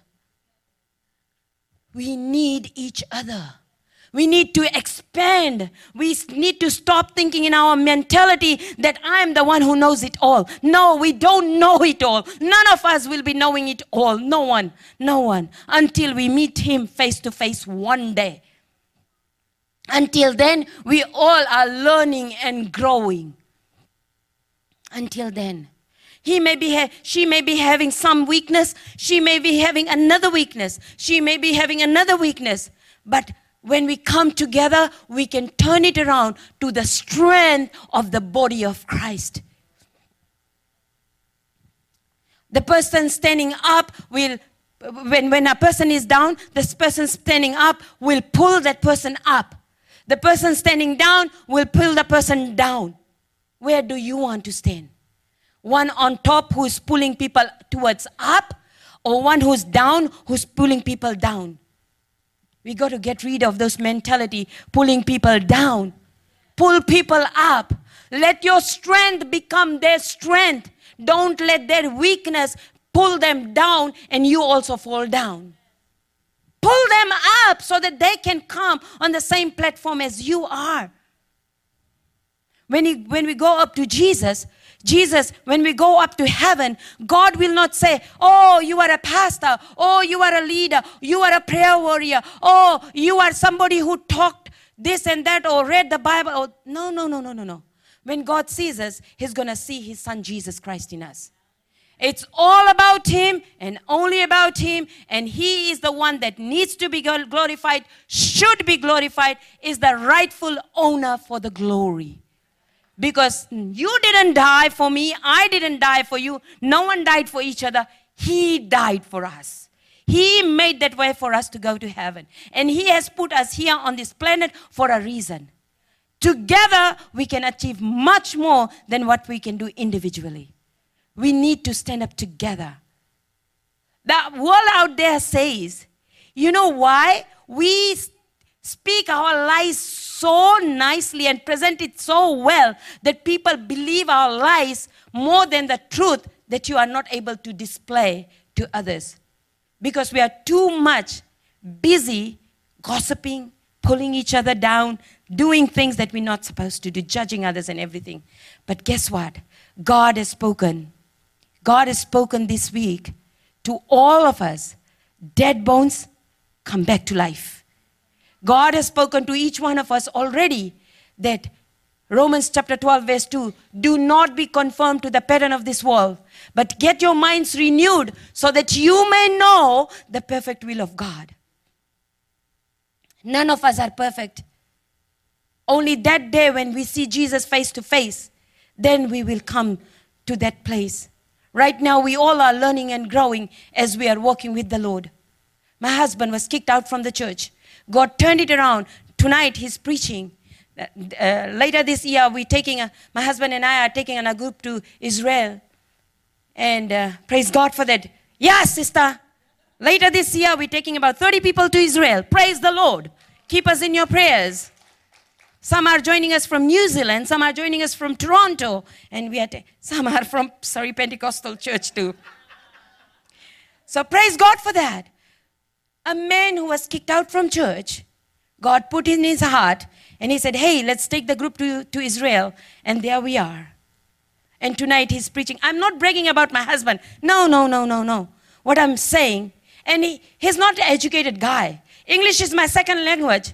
We need each other. We need to expand. We need to stop thinking in our mentality that I'm the one who knows it all. No, we don't know it all. None of us will be knowing it all. No one. Until we meet Him face to face one day. Until then, we all are learning and growing. Until then. She may be having some weakness. She may be having another weakness. She may be having another weakness. But when we come together, we can turn it around to the strength of the body of Christ. The person standing up will, when a person is down, this person standing up will pull that person up. The person standing down will pull the person down. Where do you want to stand? One on top who's pulling people towards up, or one who's down who's pulling people down? We got to get rid of those mentality, pulling people down. Pull people up. Let your strength become their strength. Don't let their weakness pull them down and you also fall down. Pull them up so that they can come on the same platform as you are. When we go up to Jesus, when we go up to heaven, God will not say, oh, you are a pastor, oh, you are a leader, you are a prayer warrior, oh, you are somebody who talked this and that or read the Bible. Oh, no. When God sees us, He's going to see His Son Jesus Christ in us. It's all about Him and only about Him, and He is the one that needs to be glorified, should be glorified, is the rightful owner for the glory. Because you didn't die for me, I didn't die for you, no one died for each other. He died for us. He made that way for us to go to heaven. And He has put us here on this planet for a reason. Together, we can achieve much more than what we can do individually. We need to stand up together. The world out there says, you know why? We speak our lies so nicely and present it so well that people believe our lies more than the truth that you are not able to display to others. Because we are too much busy gossiping, pulling each other down, doing things that we're not supposed to do, judging others and everything. But guess what? God has spoken. God has spoken this week to all of us. Dead bones come back to life. God has spoken to each one of us already that Romans chapter 12 verse 2, do not be conformed to the pattern of this world, but get your minds renewed so that you may know the perfect will of God. None of us are perfect. Only that day when we see Jesus face to face, then we will come to that place. Right now we all are learning and growing as we are walking with the Lord. My husband was kicked out from the church. God turned it around tonight he's preaching. Later this year, my husband and I are taking a group to Israel. And praise God for that. Yeah, sister. Later this year, we're taking about 30 people to Israel. Praise the Lord. Keep us in your prayers. Some are joining us from New Zealand. Some are joining us from Toronto. And some are from Pentecostal church too. So praise God for that. A man who was kicked out from church, God put in his heart, and he said, hey, let's take the group to Israel. And there we are. And tonight he's preaching. I'm not bragging about my husband. No. What I'm saying, and he's not an educated guy. English is my second language.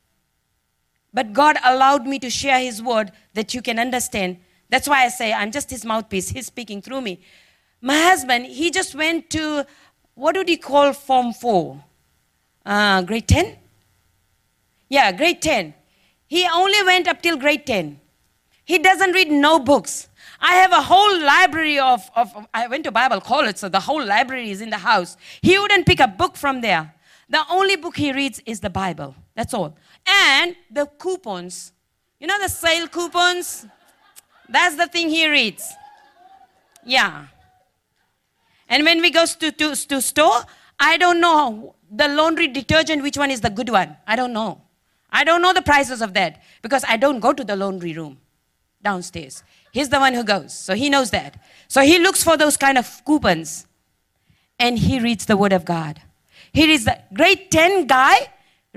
But God allowed me to share his word that you can understand. That's why I say I'm just his mouthpiece. He's speaking through me. My husband, he just went to, what would he call Form 4? Grade 10? Yeah, grade 10. He only went up till grade 10. He doesn't read no books. I have a whole library I went to Bible college, so the whole library is in the house. He wouldn't pick a book from there. The only book he reads is the Bible. That's all. And the coupons. You know the sale coupons? That's the thing he reads. Yeah. And when we go to store, I don't know the laundry detergent, which one is the good one. I don't know. I don't know the prices of that because I don't go to the laundry room downstairs. He's the one who goes, so he knows that. So he looks for those kind of coupons, and he reads the Word of God. He reads the grade 10 guy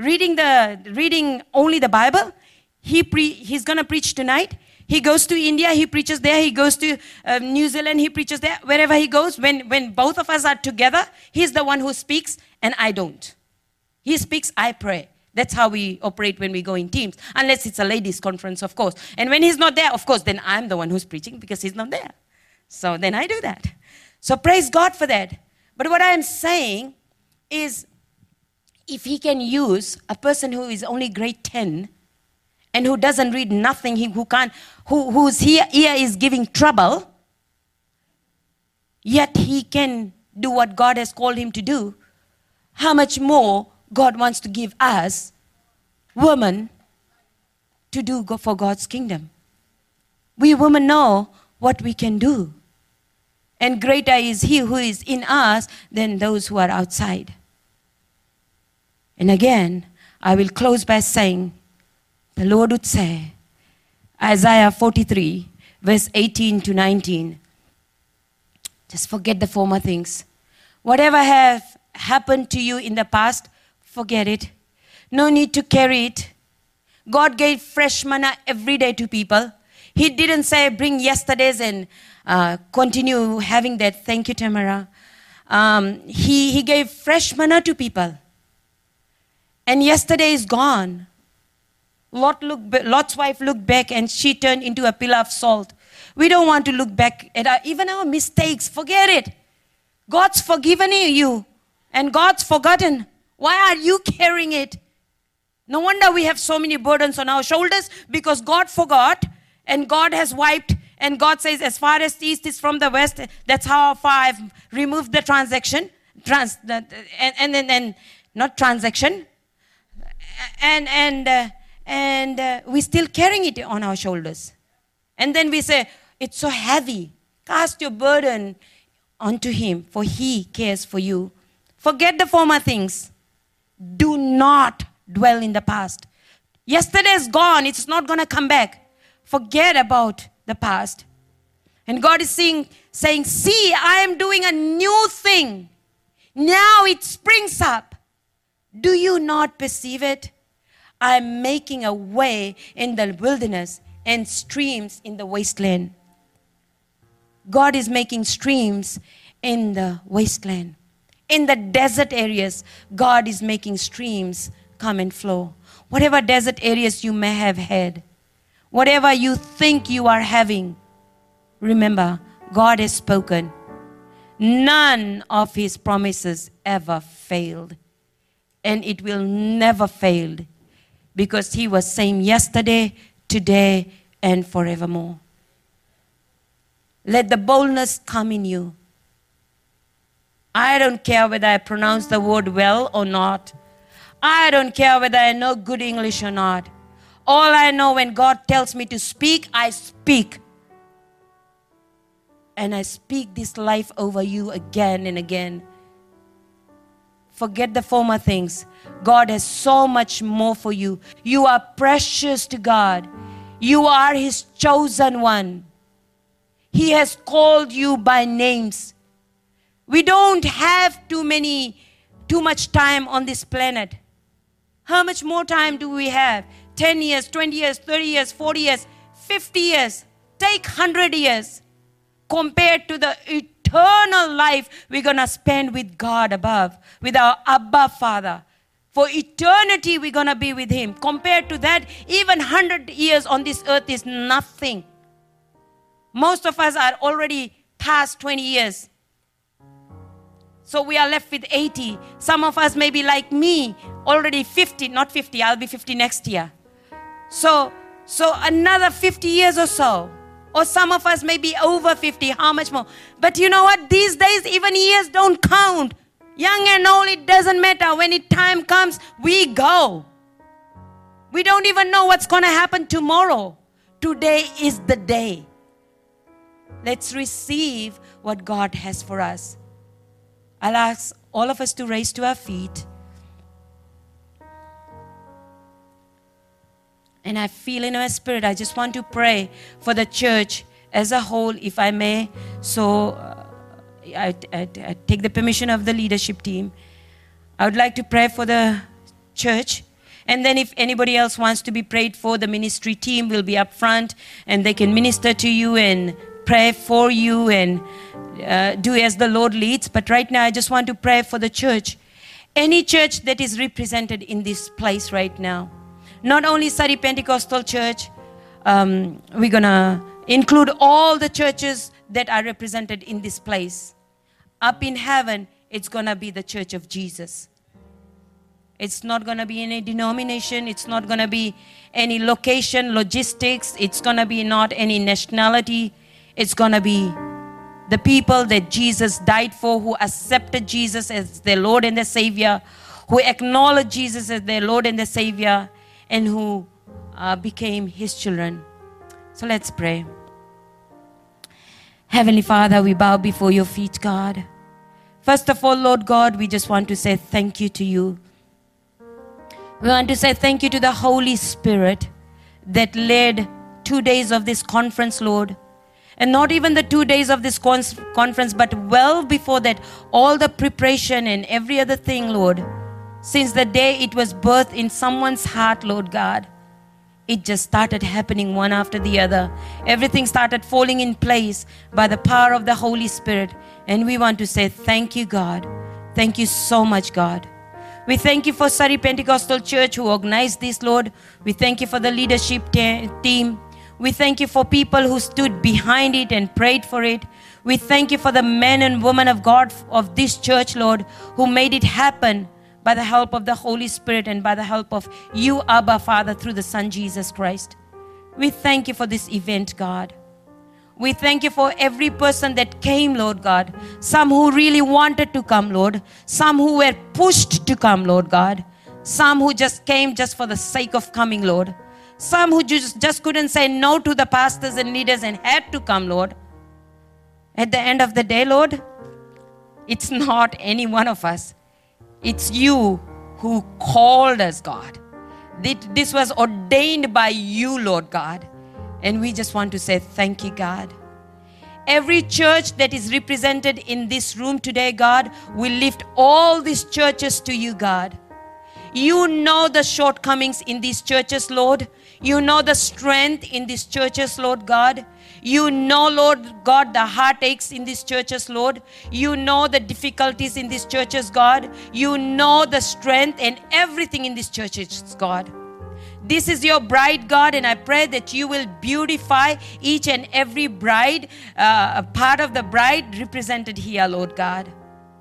reading only the Bible. He's going to preach tonight. He goes to India, he preaches there. He goes to New Zealand, he preaches there. Wherever he goes, when both of us are together, he's the one who speaks, and I don't. He speaks, I pray. That's how we operate when we go in teams. Unless it's a ladies' conference, of course. And when he's not there, of course, then I'm the one who's preaching because he's not there. So then I do that. So praise God for that. But what I'm saying is, if he can use a person who is only grade 10 and who doesn't read nothing, whose ear is giving trouble, yet he can do what God has called him to do, how much more God wants to give us, women, to do for God's kingdom. We women know what we can do. And greater is he who is in us than those who are outside. And again, I will close by saying, the Lord would say, Isaiah 43, verse 18 to 19, just forget the former things. Whatever has happened to you in the past, forget it. No need to carry it. God gave fresh manna every day to people. He didn't say bring yesterday's and continue having that. Thank you, Tamara. He gave fresh manna to people. And yesterday is gone. Lot's wife looked back and she turned into a pillar of salt. We don't want to look back at even our mistakes. Forget it. God's forgiven you and God's forgotten. Why are you carrying it? No wonder we have so many burdens on our shoulders, because God forgot and God has wiped, and God says as far as the east is from the west, that's how far I've removed the transaction. Not transaction. And we're still carrying it on our shoulders. And then we say, it's so heavy. Cast your burden onto him, for he cares for you. Forget the former things. Do not dwell in the past. Yesterday is gone. It's not going to come back. Forget about the past. And God is saying, see, I am doing a new thing. Now it springs up. Do you not perceive it? I am making a way in the wilderness and streams in the wasteland. God is making streams in the wasteland. In the desert areas, God is making streams come and flow. Whatever desert areas you may have had, whatever you think you are having, remember, God has spoken. None of his promises ever failed. And it will never fail, because he was same yesterday, today, and forevermore. Let the boldness come in you. I don't care whether I pronounce the word well or not. I don't care whether I know good English or not. All I know, when God tells me to speak, I speak. And I speak this life over you again and again. Forget the former things. God has so much more for you. You are precious to God. You are His chosen one. He has called you by names. We don't have too much time on this planet. How much more time do we have? 10 years, 20 years, 30 years, 40 years, 50 years. Take 100 years. Compared to the eternal life we're going to spend with God above, with our Abba Father. For eternity we're going to be with Him. Compared to that, even 100 years on this earth is nothing. Most of us are already past 20 years. So we are left with 80. Some of us may be like me, already 50, not 50, I'll be 50 next year. So another 50 years or so. Or some of us may be over 50, how much more? But you know what? These days, even years don't count. Young and old, it doesn't matter. When time comes, we go. We don't even know what's going to happen tomorrow. Today is the day. Let's receive what God has for us. I'll ask all of us to raise to our feet. And I feel in my spirit, I just want to pray for the church as a whole, if I may. So I take the permission of the leadership team. I would like to pray for the church. And then if anybody else wants to be prayed for, the ministry team will be up front. And they can minister to you and pray for you and do as the Lord leads. But right now, I just want to pray for the church. Any church that is represented in this place right now. Not only Sari Pentecostal Church, we're going to include all the churches that are represented in this place. Up in heaven, it's going to be the church of Jesus. It's not going to be any denomination. It's not going to be any location, logistics. It's going to be not any nationality. It's going to be the people that Jesus died for, who accepted Jesus as their Lord and their Savior, who acknowledged Jesus as their Lord and their Savior, and who became His children. So let's pray. Heavenly Father, we bow before your feet, God. First of all, Lord God, we just want to say thank you to you. We want to say thank you to the Holy Spirit that led 2 days of this conference, Lord. And not even the 2 days of this conference, but well before that, all the preparation and every other thing, Lord. Since the day it was birthed in someone's heart, Lord God, it just started happening one after the other. Everything started falling in place by the power of the Holy Spirit. And we want to say thank you, God. Thank you so much, God. We thank you for Sari Pentecostal Church who organized this, Lord. We thank you for the leadership team. We thank you for people who stood behind it and prayed for it. We thank you for the men and women of God of this church, Lord, who made it happen by the help of the Holy Spirit and by the help of you, Abba Father, through the Son Jesus Christ. We thank you for this event, God. We thank you for every person that came, Lord God. Some who really wanted to come, Lord. Some who were pushed to come, Lord God. Some who just came just for the sake of coming, Lord. Some who just couldn't say no to the pastors and leaders and had to come, Lord. At the end of the day, Lord, it's not any one of us. It's you who called us, God. This was ordained by you, Lord God. And we just want to say thank you, God. Every church that is represented in this room today, God, we lift all these churches to you, God. You know the shortcomings in these churches, Lord. You know the strength in these churches, Lord God. You know, Lord God, the heartaches in these churches, Lord. You know the difficulties in these churches, God. You know the strength and everything in these churches, God. This is your bride, God, and I pray that you will beautify each and every bride, part of the bride represented here, Lord God.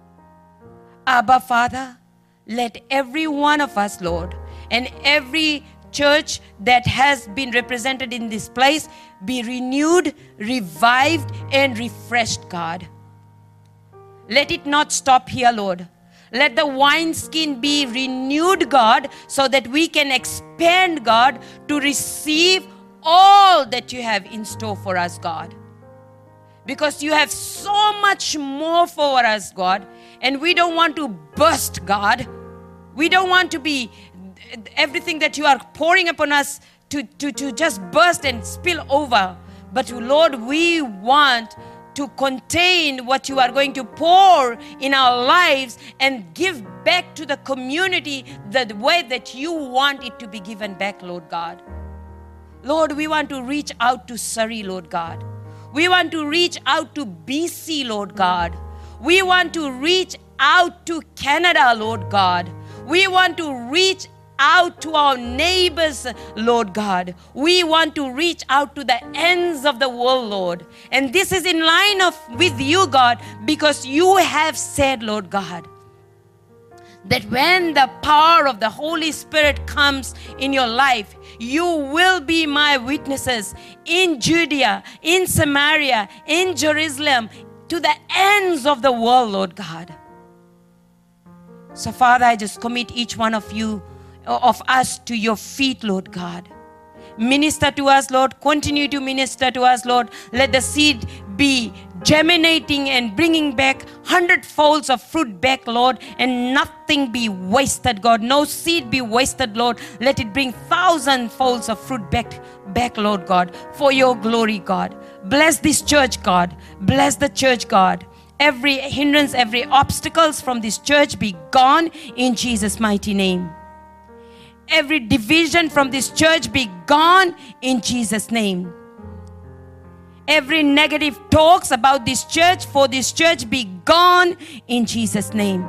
Abba, Father, let every one of us, Lord, and every church that has been represented in this place be renewed, revived, and refreshed, God. Let it not stop here, Lord. Let the wineskin be renewed, God, so that we can expand, God, to receive all that you have in store for us, God. Because you have so much more for us, God. And we don't want to burst, God. We don't want to be everything that you are pouring upon us to just burst and spill over. But Lord, we want to contain what you are going to pour in our lives and give back to the community the way that you want it to be given back, Lord God. Lord, we want to reach out to Surrey, Lord God. We want to reach out to BC, Lord God. We want to reach out to Canada, Lord God. We want to reach out to our neighbors, Lord God. We want to reach out to the ends of the world, Lord. And this is in line with you, God, because you have said, Lord God, that when the power of the Holy Spirit comes in your life, you will be my witnesses in Judea, in Samaria, in Jerusalem, to the ends of the world, Lord God. So, Father, I just commit each one of us to your feet, Lord God. Minister to us, Lord. Continue to minister to us, Lord. Let the seed be germinating and bringing back 100-folds of fruit back, Lord, and nothing be wasted, God. No seed be wasted, Lord. Let it bring 1,000-folds of fruit back, Lord God, for your glory, God. Bless this church, God. Bless the church, God. Every hindrance, every obstacles from this church be gone in Jesus' mighty name. Every division from this church be gone in Jesus' name. Every negative talks about this church, for this church, be gone in Jesus' name.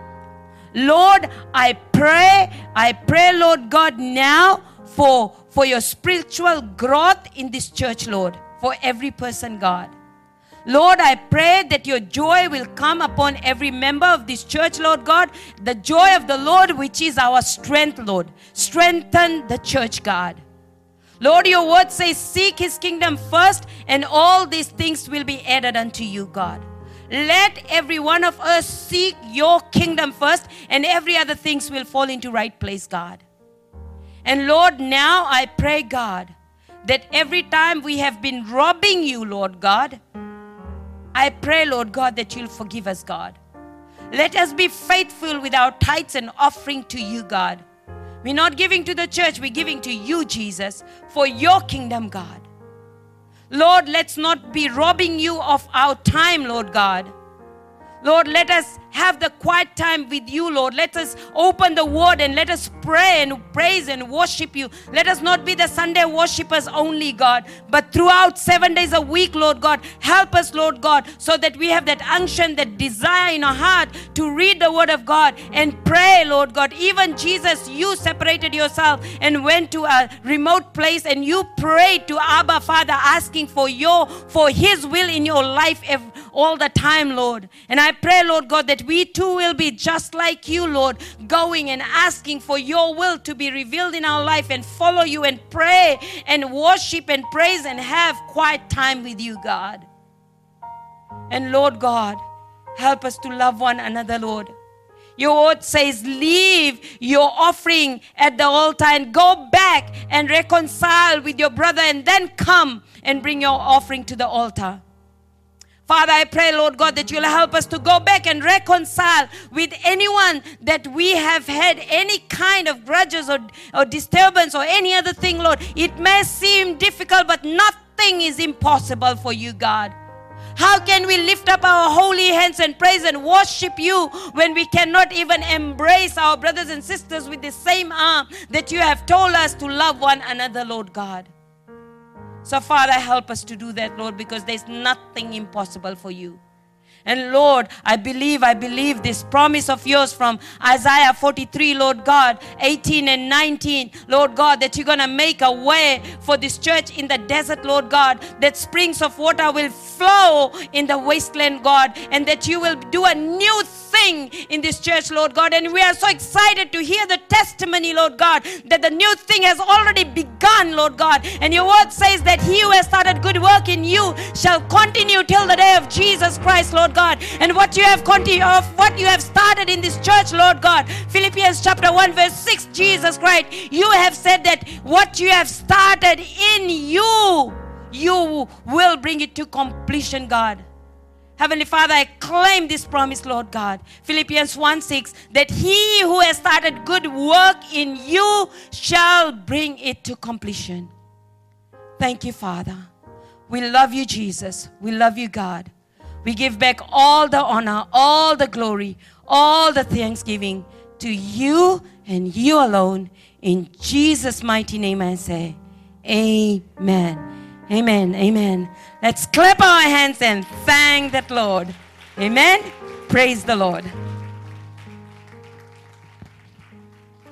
Lord, I pray, Lord God, now for your spiritual growth in this church, Lord, for every person, God. Lord, I pray that your joy will come upon every member of this church, Lord God. The joy of the Lord, which is our strength, Lord. Strengthen the church, God. Lord, your word says, seek his kingdom first, and all these things will be added unto you, God. Let every one of us seek your kingdom first, and every other things will fall into right place, God. And Lord, now I pray, God, that every time we have been robbing you, Lord God, I pray, Lord God, that you'll forgive us, God. Let us be faithful with our tithes and offering to you, God. We're not giving to the church, we're giving to you, Jesus, for your kingdom, God. Lord, let's not be robbing you of our time, Lord God. Lord, let us have the quiet time with you, Lord. Let us open the word and let us pray and praise and worship you. Let us not be the Sunday worshipers only, God, but throughout 7 days a week, Lord God. Help us, Lord God, so that we have that unction, that desire in our heart to read the word of God and pray, Lord God. Even Jesus, you separated yourself and went to a remote place and you prayed to Abba Father, asking for his will in your life all the time, Lord. And I pray, Lord God, that we too will be just like you, Lord, going and asking for your will to be revealed in our life and follow you and pray and worship and praise and have quiet time with you, God. And Lord God, help us to love one another, Lord. Your word says, leave your offering at the altar and go back and reconcile with your brother and then come and bring your offering to the altar. Father, I pray, Lord God, that you'll help us to go back and reconcile with anyone that we have had any kind of grudges or disturbance or any other thing, Lord. It may seem difficult, but nothing is impossible for you, God. How can we lift up our holy hands and praise and worship you when we cannot even embrace our brothers and sisters with the same arm that you have told us to love one another, Lord God? So, Father, help us to do that, Lord, because there's nothing impossible for you. And Lord, I believe this promise of yours from Isaiah 43, Lord God, 18 and 19, Lord God, that you're going to make a way for this church in the desert, Lord God, that springs of water will flow in the wasteland, God, and that you will do a new thing in this church, Lord God. And we are so excited to hear the testimony, Lord God, that the new thing has already begun, Lord God. And your word says that he who has started good work in you shall continue till the day of Jesus Christ, Lord Lord God, and what you have what you have started in this church, Lord God. Philippians chapter 1 verse 6, Jesus Christ, you have said that what you have started in you will bring it to completion, God. Heavenly Father, I claim this promise, Lord God. Philippians 1:6, that he who has started good work in you shall bring it to completion. Thank you, Father. We love you, Jesus. We love you, God. We give back all the honor, all the glory, all the thanksgiving to you and you alone. In Jesus' mighty name I say, amen. Amen. Amen. Let's clap our hands and thank that Lord. Amen. Praise the Lord.